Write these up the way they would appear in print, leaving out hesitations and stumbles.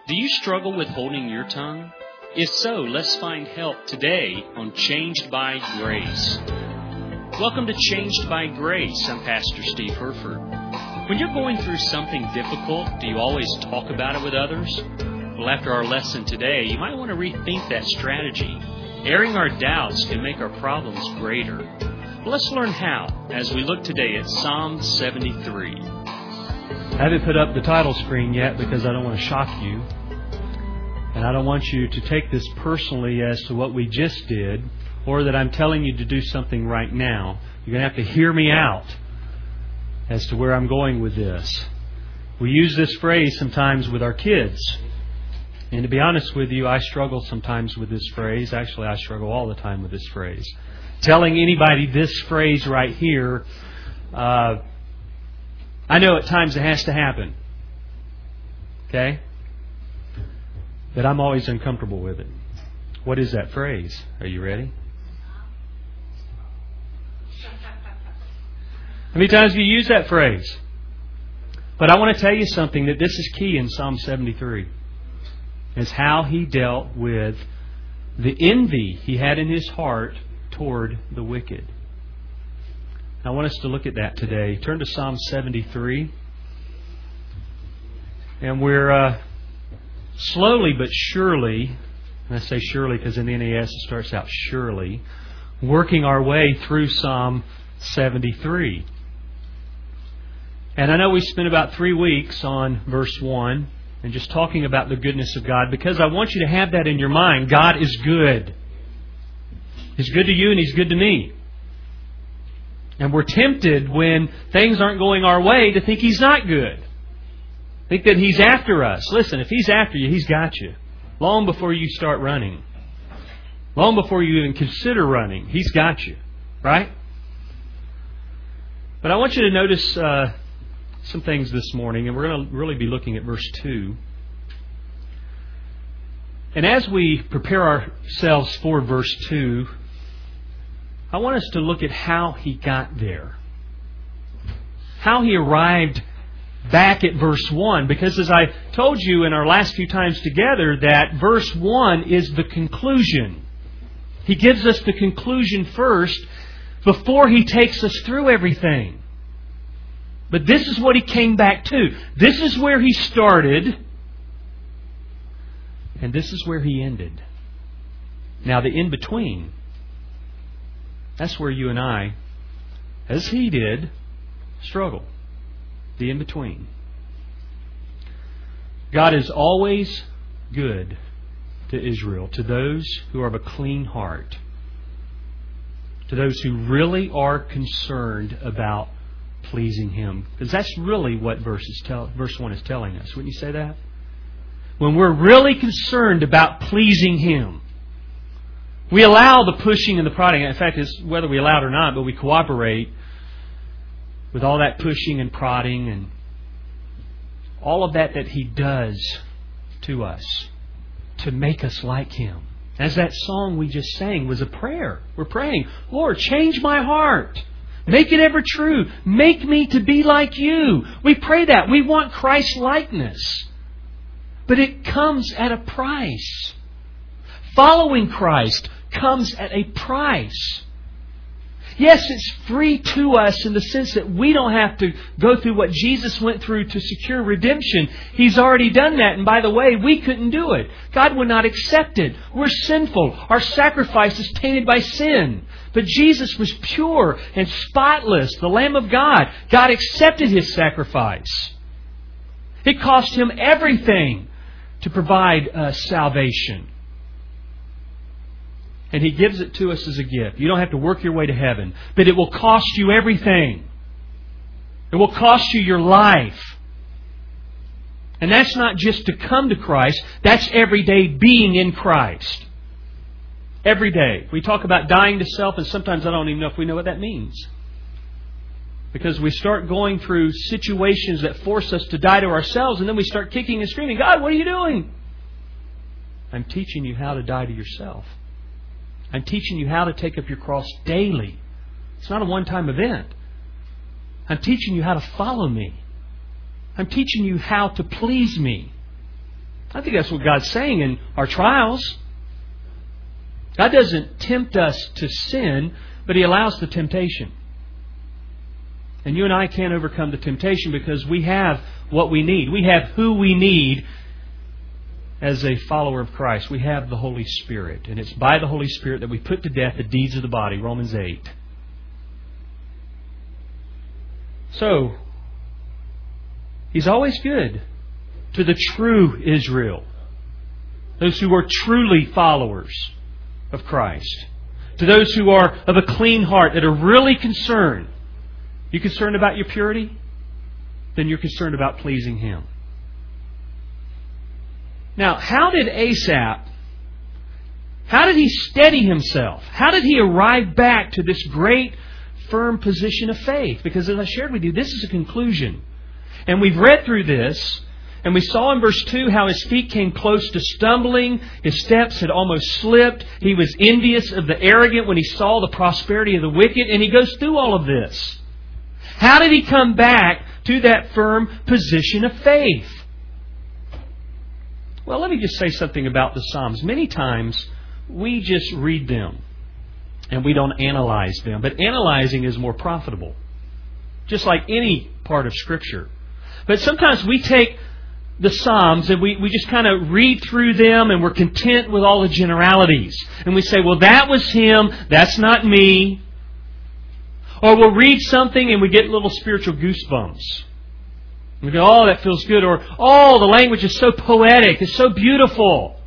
Do you struggle with holding your tongue? If so, let's find help today on Changed by Grace. Welcome to Changed by Grace. I'm Pastor Steve Herford. When you're going through something difficult, do you always talk about it with others? Well, after our lesson today, you might want to rethink that strategy. Airing our doubts can make our problems greater. Well, let's learn how as we look today at Psalm 73. I haven't put up the title screen yet because I don't want to shock you. And I don't want you to take this personally as to what we just did, or that I'm telling you to do something right now. You're going to have to hear me out as to where I'm going with this. We use this phrase sometimes with our kids. And to be honest with you, I struggle sometimes with this phrase. Actually, I struggle all the time with this phrase. Telling anybody this phrase right here, I know at times it has to happen. Okay? But I'm always uncomfortable with it. What is that phrase? Are you ready? How many times have you used that phrase? But I want to tell you something, that this is key in Psalm 73. It's how he dealt with the envy he had in his heart toward the wicked. I want us to look at that today. Turn to Psalm 73. And we're slowly but surely, and I say surely because in the NAS it starts out surely, working our way through Psalm 73. And I know we spent about 3 weeks on verse 1 and just talking about the goodness of God, because I want you to have that in your mind. God is good. He's good to you and He's good to me. And we're tempted when things aren't going our way to think He's not good. Think that He's after us. Listen, if He's after you, He's got you. Long before you start running. Long before you even consider running, He's got you. Right? But I want you to notice some things this morning, and we're going to really be looking at verse 2. And as we prepare ourselves for verse 2, I want us to look at how he got there. How he arrived back at verse 1, because as I told you in our last few times together, that verse 1 is the conclusion. He gives us the conclusion first before he takes us through everything. But this is what he came back to. This is where he started, and this is where he ended. Now the in-between, that's where you and I, as he did, struggle. The in-between. God is always good to Israel, to those who are of a clean heart, to those who really are concerned about pleasing Him. Because that's really what verse 1 is telling us. Wouldn't you say that? When we're really concerned about pleasing Him, we allow the pushing and the prodding. In fact, it's whether we allow it or not, but we cooperate with all that pushing and prodding and all of that He does to us to make us like Him. As that song we just sang was a prayer. We're praying, Lord, change my heart. Make it ever true. Make me to be like You. We pray that. We want Christ's likeness. But it comes at a price. Following Christ comes at a price. Yes, it's free to us in the sense that we don't have to go through what Jesus went through to secure redemption. He's already done that. And by the way, we couldn't do it. God would not accept it. We're sinful. Our sacrifice is tainted by sin. But Jesus was pure and spotless, the Lamb of God. God accepted His sacrifice. It cost Him everything to provide salvation. And He gives it to us as a gift. You don't have to work your way to heaven. But it will cost you everything. It will cost you your life. And that's not just to come to Christ. That's every day being in Christ. Every day. We talk about dying to self, and sometimes I don't even know if we know what that means. Because we start going through situations that force us to die to ourselves, and then we start kicking and screaming, God, what are you doing? I'm teaching you how to die to yourself. I'm teaching you how to take up your cross daily. It's not a one-time event. I'm teaching you how to follow me. I'm teaching you how to please me. I think that's what God's saying in our trials. God doesn't tempt us to sin, but He allows the temptation. And you and I can't overcome the temptation because we have what we need. We have who we need as a follower of Christ. We have the Holy Spirit. And it's by the Holy Spirit that we put to death the deeds of the body. Romans 8. So, He's always good to the true Israel. Those who are truly followers of Christ. To those who are of a clean heart, that are really concerned. You concerned about your purity? Then you're concerned about pleasing Him. Now, how did Asaph, how did he steady himself? How did he arrive back to this great, firm position of faith? Because as I shared with you, this is a conclusion. And we've read through this, and we saw in verse 2 how his feet came close to stumbling. His steps had almost slipped. He was envious of the arrogant when he saw the prosperity of the wicked. And he goes through all of this. How did he come back to that firm position of faith? Well, let me just say something about the Psalms. Many times we just read them and we don't analyze them. But analyzing is more profitable. Just like any part of Scripture. But sometimes we take the Psalms and we just kind of read through them and we're content with all the generalities. And we say, well, that was him, that's not me. Or we'll read something and we get little spiritual goosebumps. We go, oh, that feels good. Or, oh, the language is so poetic, it's so beautiful.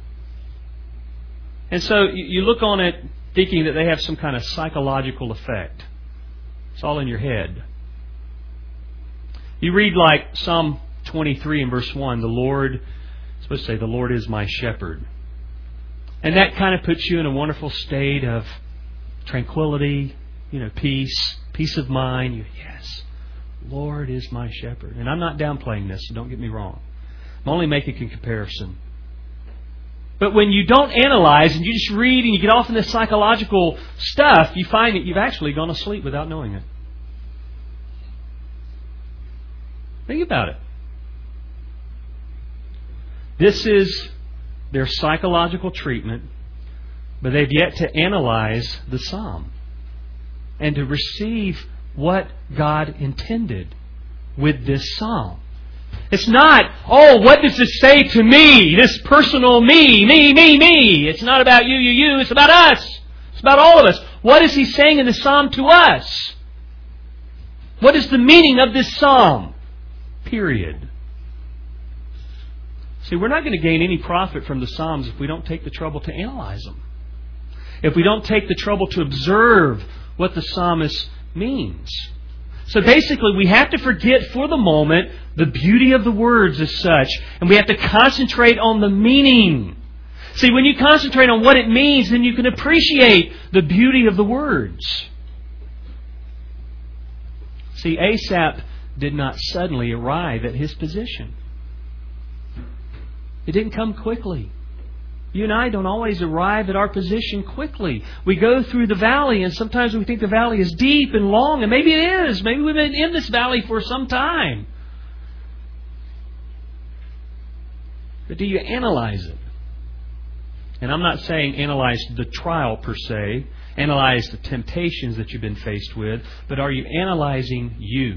And so you look on it thinking that they have some kind of psychological effect. It's all in your head. You read like Psalm 23 and verse 1, the Lord, it's supposed to say, the Lord is my shepherd. And that kind of puts you in a wonderful state of tranquility, peace of mind. Yes, Lord is my shepherd. And I'm not downplaying this, so don't get me wrong. I'm only making a comparison. But when you don't analyze and you just read and you get off in this psychological stuff, you find that you've actually gone to sleep without knowing it. Think about it. This is their psychological treatment, but they've yet to analyze the psalm and to receive what God intended with this psalm. It's not, oh, what does this say to me? This personal me. It's not about you. It's about us. It's about all of us. What is He saying in the psalm to us? What is the meaning of this psalm? Period. See, we're not going to gain any profit from the Psalms if we don't take the trouble to analyze them. If we don't take the trouble to observe what the psalmist means. So basically, we have to forget for the moment the beauty of the words as such, and we have to concentrate on the meaning. See, when you concentrate on what it means, then you can appreciate the beauty of the words. See, Asaph did not suddenly arrive at his position. It didn't come quickly. You and I don't always arrive at our position quickly. We go through the valley, and sometimes we think the valley is deep and long, and maybe it is. Maybe we've been in this valley for some time. But do you analyze it? And I'm not saying analyze the trial per se, analyze the temptations that you've been faced with, but are you analyzing you?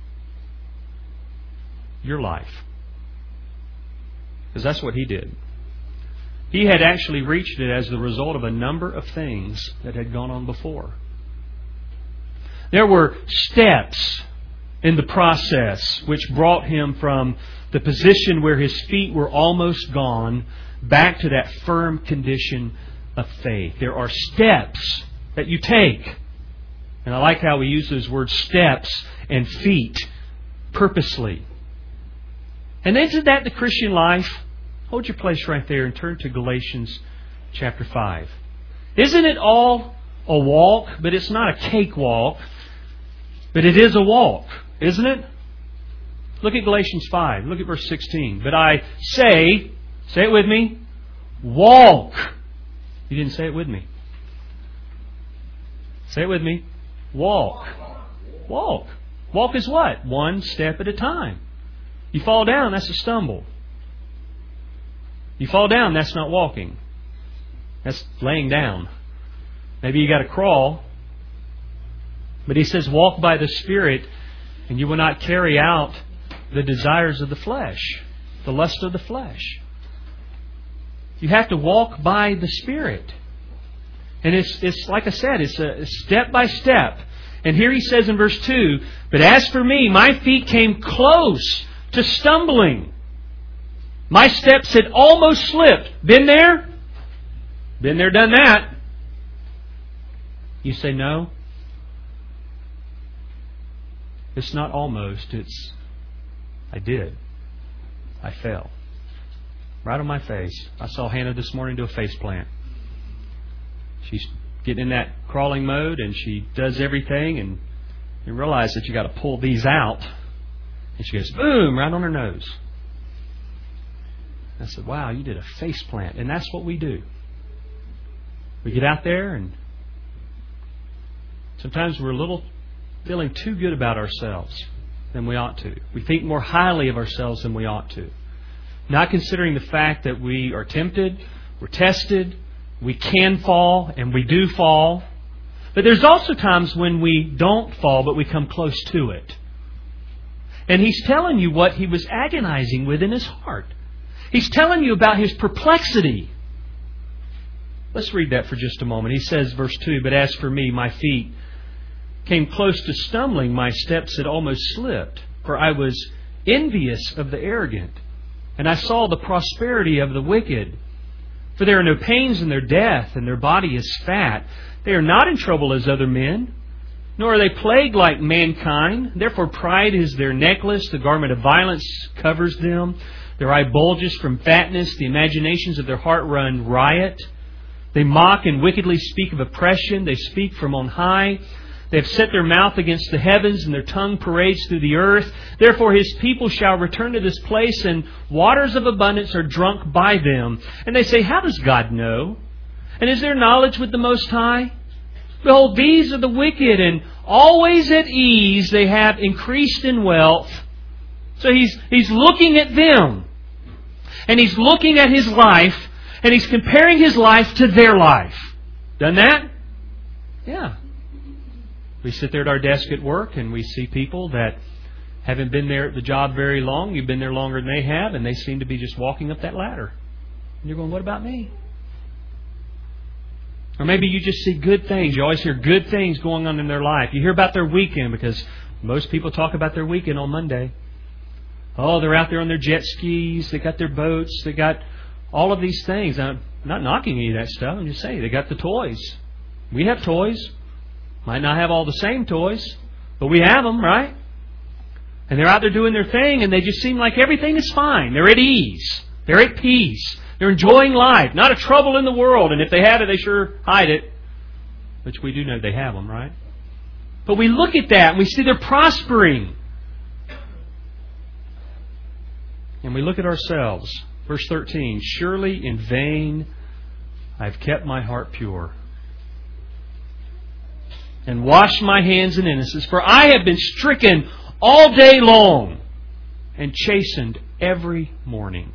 Your life. Because that's what he did. He had actually reached it as the result of a number of things that had gone on before. There were steps in the process which brought him from the position where his feet were almost gone back to that firm condition of faith. There are steps that you take. And I like how we use those words steps and feet purposely. And isn't that the Christian life? Hold your place right there and turn to Galatians chapter 5. Isn't it all a walk? But it's not a cakewalk. But it is a walk, isn't it? Look at Galatians 5. Look at verse 16. But I say it with me, walk. You didn't say it with me. Say it with me. Walk. Walk. Walk is what? One step at a time. You fall down, that's a stumble. You fall down, that's not walking. That's laying down. Maybe you got to crawl. But He says, walk by the Spirit, and you will not carry out the desires of the flesh, the lust of the flesh. You have to walk by the Spirit. And it's like I said, it's a step by step. And here He says in verse 2, but as for me, my feet came close to stumbling. My steps had almost slipped. Been there? Been there, done that. You say no. It's not almost. It's I did. I fell. Right on my face. I saw Hannah this morning do a face plant. She's getting in that crawling mode and she does everything, and you realize that you got to pull these out. And she goes, boom, right on her nose. I said, wow, you did a face plant. And that's what we do. We get out there, and sometimes we're a little feeling too good about ourselves than we ought to. We think more highly of ourselves than we ought to. Not considering the fact that we are tempted, we're tested, we can fall, and we do fall. But there's also times when we don't fall, but we come close to it. And He's telling you what He was agonizing with in His heart. He's telling you about His perplexity. Let's read that for just a moment. He says, verse 2, but as for me, my feet came close to stumbling. My steps had almost slipped. For I was envious of the arrogant, and I saw the prosperity of the wicked. For there are no pains in their death, and their body is fat. They are not in trouble as other men, nor are they plagued like mankind. Therefore pride is their necklace. The garment of violence covers them. Their eye bulges from fatness. The imaginations of their heart run riot. They mock and wickedly speak of oppression. They speak from on high. They have set their mouth against the heavens, and their tongue parades through the earth. Therefore His people shall return to this place, and waters of abundance are drunk by them. And they say, how does God know? And is there knowledge with the Most High? Behold, these are the wicked, and always at ease they have increased in wealth. So He's looking at them. And He's looking at His life, and He's comparing His life to their life. Done that? Yeah. We sit there at our desk at work and we see people that haven't been there at the job very long. You've been there longer than they have, and they seem to be just walking up that ladder. And you're going, what about me? Or maybe you just see good things. You always hear good things going on in their life. You hear about their weekend, because most people talk about their weekend on Monday. Oh, they're out there on their jet skis. They got their boats. They got all of these things. I'm not knocking any of that stuff. I'm just saying they got the toys. We have toys. Might not have all the same toys, but we have them, right? And they're out there doing their thing, and they just seem like everything is fine. They're at ease. They're at peace. They're enjoying life. Not a trouble in the world. And if they have it, they sure hide it. Which we do know they have them, right? But we look at that, and we see they're prospering. And we look at ourselves. Verse 13, surely in vain I've kept my heart pure, and washed my hands in innocence. For I have been stricken all day long, and chastened every morning.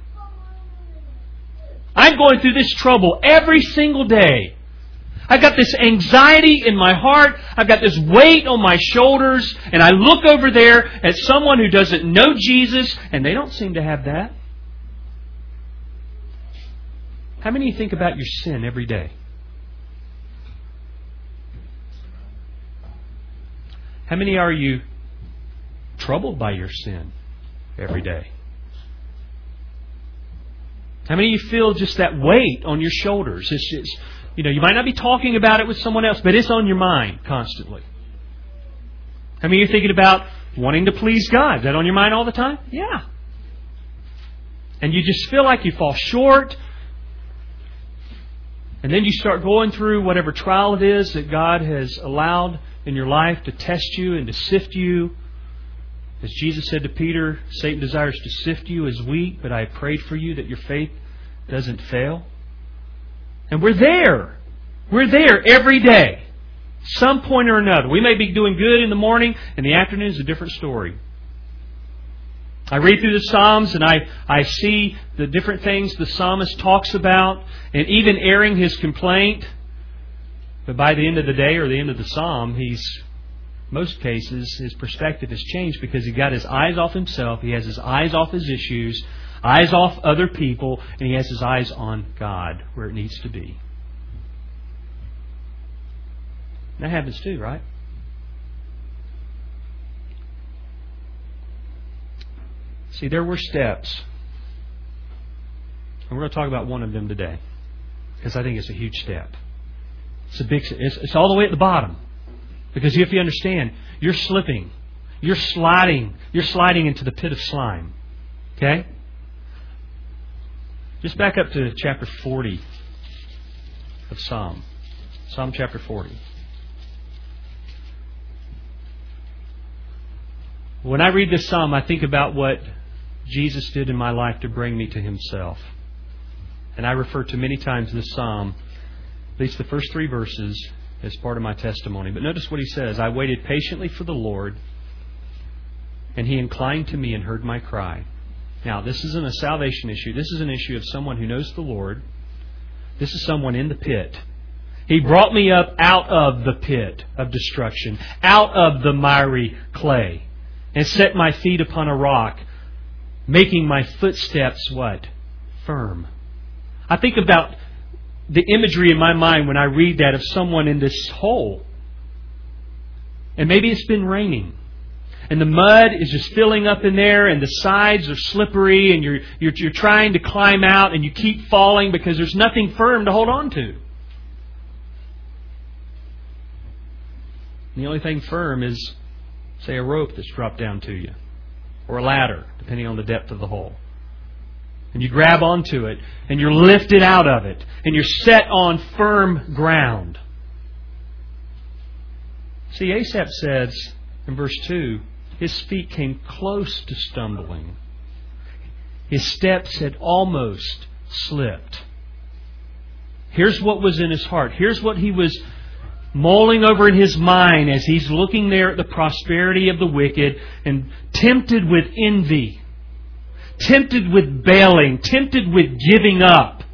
I'm going through this trouble every single day. I've got this anxiety in my heart. I've got this weight on my shoulders. And I look over there at someone who doesn't know Jesus, and they don't seem to have that. How many of you think about your sin every day? How many are you troubled by your sin every day? How many of you feel just that weight on your shoulders? It's just, you might not be talking about it with someone else, but it's on your mind constantly. How many of you are thinking about wanting to please God? Is that on your mind all the time? Yeah. And you just feel like you fall short. And then you start going through whatever trial it is that God has allowed in your life to test you and to sift you. As Jesus said to Peter, Satan desires to sift you as wheat, but I prayed for you that your faith doesn't fail. And we're there. We're there every day. Some point or another. We may be doing good in the morning, and the afternoon is a different story. I read through the Psalms and I see the different things the psalmist talks about, and even airing his complaint. But by the end of the day or the end of the psalm, most cases, his perspective has changed because he got his eyes off himself, he has his eyes off his issues, eyes off other people, and he has his eyes on God, where it needs to be. That happens too, right? See, there were steps. And we're going to talk about one of them today, because I think it's a huge step. It's all the way at the bottom. Because if you understand, you're slipping. You're sliding. You're sliding into the pit of slime. Okay? Just back up to chapter 40 of Psalm. Psalm chapter 40. When I read this psalm, I think about what Jesus did in my life to bring me to Himself. And I refer to many times this psalm, at least the first 3 verses, as part of my testimony. But notice what he says. I waited patiently for the Lord, and He inclined to me and heard my cry. Now, this isn't a salvation issue. This is an issue of someone who knows the Lord. This is someone in the pit. He brought me up out of the pit of destruction, out of the miry clay, and set my feet upon a rock, making my footsteps what? Firm. I think about the imagery in my mind when I read that of someone in this hole. And maybe it's been raining. And the mud is just filling up in there, and the sides are slippery, and you're trying to climb out, and you keep falling because there's nothing firm to hold on to. And the only thing firm is, say, a rope that's dropped down to you, or a ladder, depending on the depth of the hole. And you grab onto it, and you're lifted out of it, and you're set on firm ground. See, Asaph says in verse 2, his feet came close to stumbling. His steps had almost slipped. Here's what was in his heart. Here's what he was mulling over in his mind as he's looking there at the prosperity of the wicked and tempted with envy, tempted with bailing, tempted with giving up.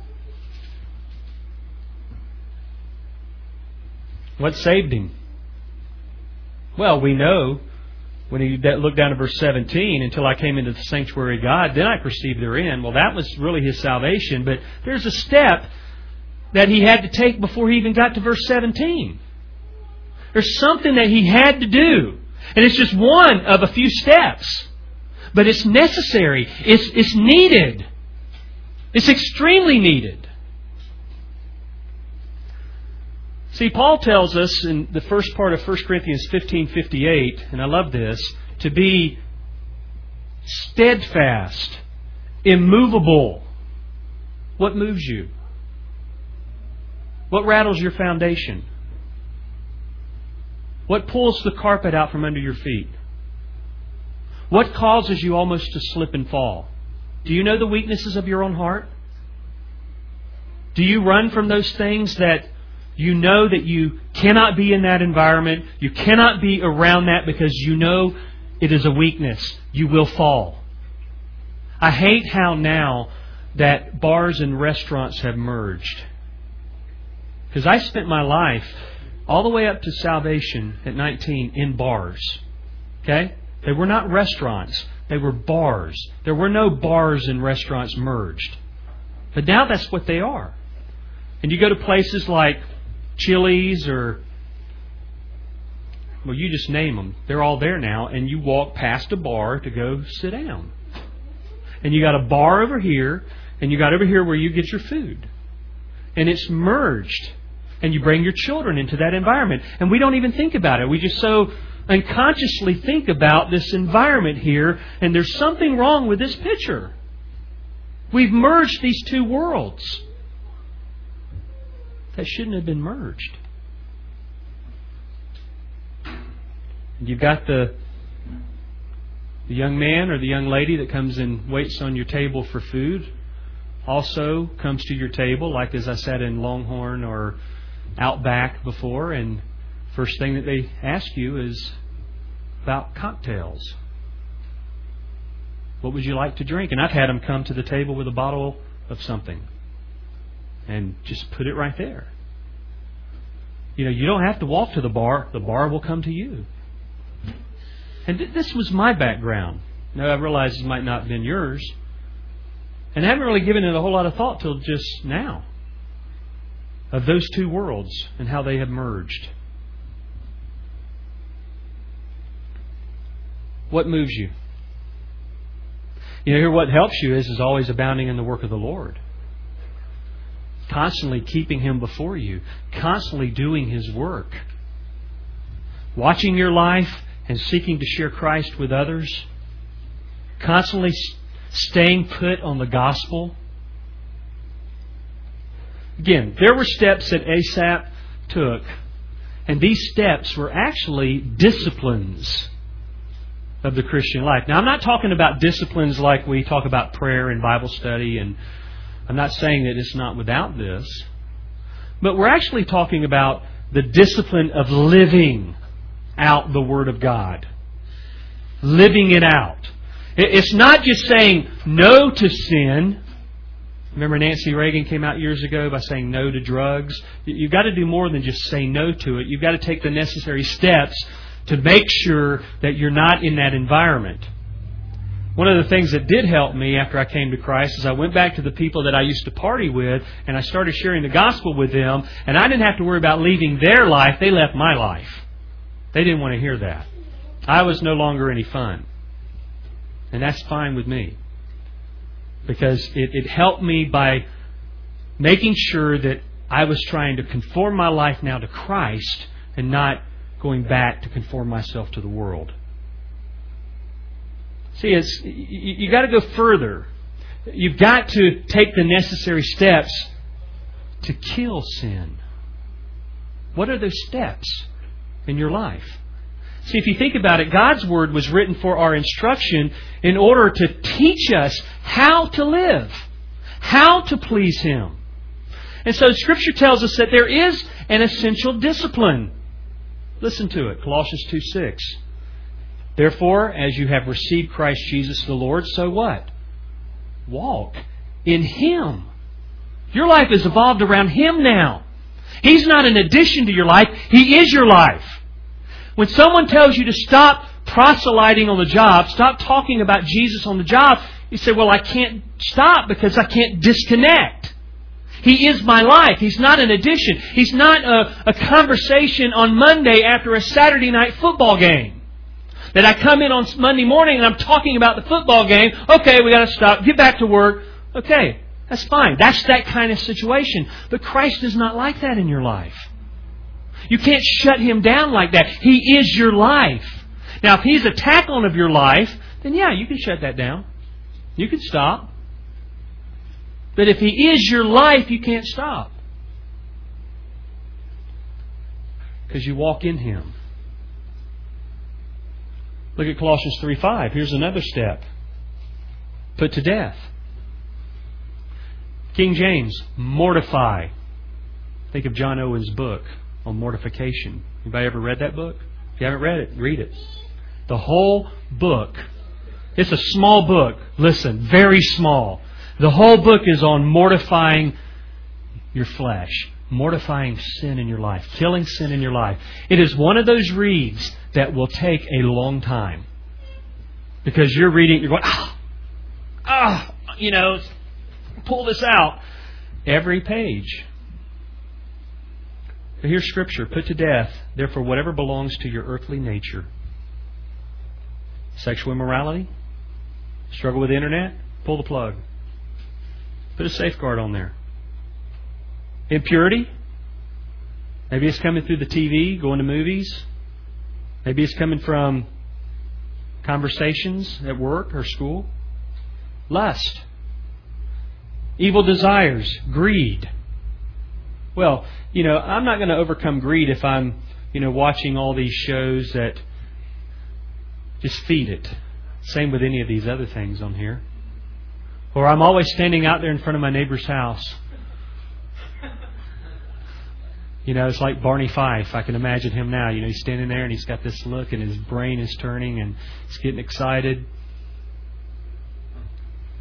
What saved him? Well, we know when he looked down at verse 17, until I came into the sanctuary of God, then I perceived therein. Well, that was really his salvation, but there's a step that he had to take before he even got to verse 17. There's something that he had to do. And it's just one of a few steps. But it's necessary. It's needed. It's extremely needed. See, Paul tells us in the first part of 1 Corinthians 15:58, and I love this, to be steadfast, immovable. What moves you? What rattles your foundation? What pulls the carpet out from under your feet? What causes you almost to slip and fall? Do you know the weaknesses of your own heart? Do you run from those things that you know that you cannot be in that environment? You cannot be around that because you know it is a weakness. You will fall. I hate how now that bars and restaurants have merged. Because I spent my life all the way up to salvation at 19 in bars. Okay? They were not restaurants. They were bars. There were no bars and restaurants merged. But now that's what they are. And you go to places like Chili's or, well, you just name them. They're all there now. And you walk past a bar to go sit down. And you got a bar over here. And you got over here where you get your food. And it's merged. And you bring your children into that environment. And we don't even think about it. We just so unconsciously think about this environment here. And there's something wrong with this picture. We've merged these two worlds that shouldn't have been merged. You've got the young man or the young lady that comes and waits on your table for food. Also comes to your table, like as I sat in Longhorn or Outback before, and first thing that they ask you is about cocktails. What would you like to drink? And I've had them come to the table with a bottle of something and just put it right there. You don't have to walk to the bar. The bar will come to you. And this was my background. Now, I realize it might not have been yours. And I haven't really given it a whole lot of thought till just now. Of those two worlds and how they have merged. What moves you? Here what helps you is always abounding in the work of the Lord. Constantly keeping Him before you. Constantly doing His work. Watching your life and seeking to share Christ with others. Constantly staying put on the gospel. Again, there were steps that Asaph took. And these steps were actually disciplines of the Christian life. Now, I'm not talking about disciplines like we talk about prayer and Bible study, and I'm not saying that it's not without this. But we're actually talking about the discipline of living out the Word of God. Living it out. It's not just saying no to sin. Remember Nancy Reagan came out years ago by saying no to drugs? You've got to do more than just say no to it. You've got to take the necessary steps to make sure that you're not in that environment. One of the things that did help me after I came to Christ is I went back to the people that I used to party with and I started sharing the gospel with them, and I didn't have to worry about leaving their life. They left my life. They didn't want to hear that. I was no longer any fun. And that's fine with me. Because it helped me by making sure that I was trying to conform my life now to Christ and not going back to conform myself to the world. See, you got to go further. You've got to take the necessary steps to kill sin. What are those steps in your life? See, if you think about it, God's Word was written for our instruction in order to teach us how to live, how to please Him. And so Scripture tells us that there is an essential discipline. Listen to it, Colossians 2:6. Therefore, as you have received Christ Jesus the Lord, so what? Walk in Him. Your life is evolved around Him now. He's not an addition to your life. He is your life. When someone tells you to stop proselyting on the job, stop talking about Jesus on the job, you say, well, I can't stop because I can't disconnect. He is my life. He's not an addition. He's not a conversation on Monday after a Saturday night football game. That I come in on Monday morning and I'm talking about the football game. Okay, we got to stop. Get back to work. Okay, that's fine. That's that kind of situation. But Christ is not like that in your life. You can't shut Him down like that. He is your life. Now, if He's a tackle of your life, then yeah, you can shut that down. You can stop. But if He is your life, you can't stop. Because you walk in Him. Look at Colossians 3:5. Here's another step. Put to death. King James, mortify. Think of John Owen's book on mortification. Anybody ever read that book? If you haven't read it, read it. The whole book. It's a small book. Listen, very small. The whole book is on mortifying your flesh. Mortifying sin in your life. Killing sin in your life. It is one of those reads that will take a long time. Because you're reading, you're going, pull this out. Every page. But here's Scripture. Put to death, therefore, whatever belongs to your earthly nature. Sexual immorality? Struggle with the internet? Pull the plug. Put a safeguard on there. Impurity? Maybe it's coming through the TV, going to movies. Maybe it's coming from conversations at work or school. Lust. Evil desires. Greed. Well, I'm not going to overcome greed if I'm, watching all these shows that just feed it. Same with any of these other things on here. Or I'm always standing out there in front of my neighbor's house. It's like Barney Fife. I can imagine him now. He's standing there and he's got this look and his brain is turning and he's getting excited.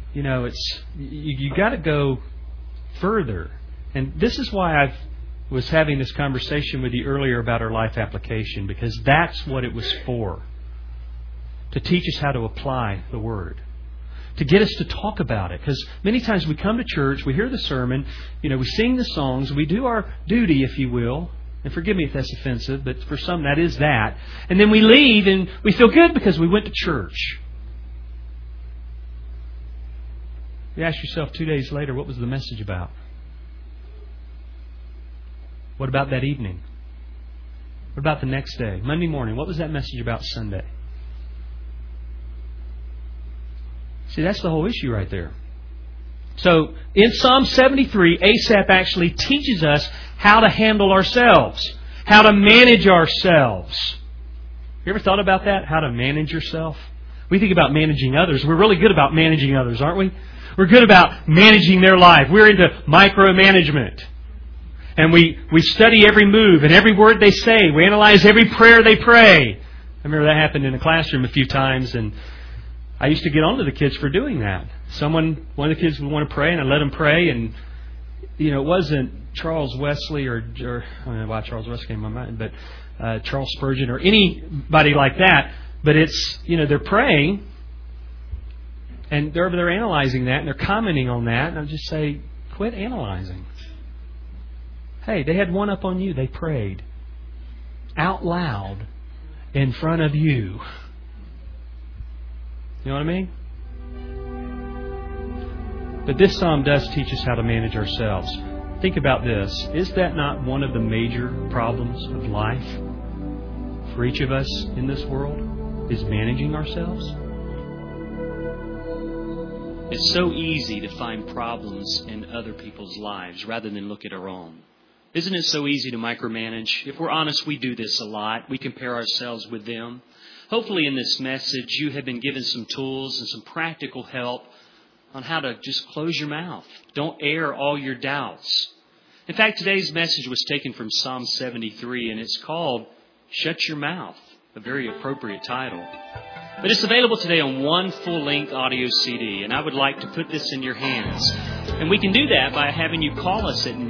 it's you got to go further. And this is why I was having this conversation with you earlier about our life application, because that's what it was for. To teach us how to apply the Word. To get us to talk about it. Because many times we come to church, we hear the sermon, we sing the songs, we do our duty, if you will. And forgive me if that's offensive, but for some that is that. And then we leave and we feel good because we went to church. You ask yourself 2 days later, what was the message about? What about that evening? What about the next day? Monday morning, what was that message about Sunday? See, that's the whole issue right there. So, in Psalm 73, Asaph actually teaches us how to handle ourselves, how to manage ourselves. You ever thought about that? How to manage yourself? We think about managing others. We're really good about managing others, aren't we? We're good about managing their life. We're into micromanagement. And we study every move and every word they say. We analyze every prayer they pray. I remember that happened in the classroom a few times, and I used to get on to the kids for doing that. One of the kids would want to pray, and I let them pray, and it wasn't Charles Wesley or I don't know why Charles Wesley came to my mind, but Charles Spurgeon or anybody like that. But it's they're praying, and they're analyzing that, and they're commenting on that, and I'll just say, quit analyzing. Hey, they had one up on you. They prayed out loud in front of you. You know what I mean? But this psalm does teach us how to manage ourselves. Think about this. Is that not one of the major problems of life for each of us in this world? Is managing ourselves? It's so easy to find problems in other people's lives rather than look at our own. Isn't it so easy to micromanage? If we're honest, we do this a lot. We compare ourselves with them. Hopefully in this message you have been given some tools and some practical help on how to just close your mouth. Don't air all your doubts. In fact, today's message was taken from Psalm 73, and it's called Shut Your Mouth, a very appropriate title. But it's available today on one full-length audio CD, and I would like to put this in your hands. And we can do that by having you call us at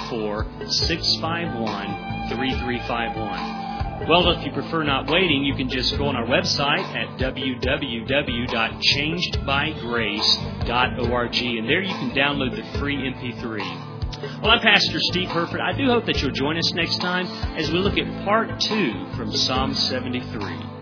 904-651-3351. Well, if you prefer not waiting, you can just go on our website at www.changedbygrace.org, and there you can download the free MP3. Well, I'm Pastor Steve Herford. I do hope that you'll join us next time as we look at Part 2 from Psalm 73.